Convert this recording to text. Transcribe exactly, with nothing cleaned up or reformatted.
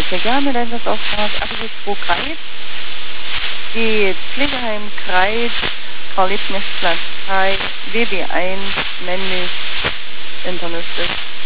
Sehr gerne, Leistungsauftrag Abschluss zwei Kreis. Geht Pflegeheim Kreis, Karl-Liebknecht-Platz drei, W B eins, männlich, Internist ist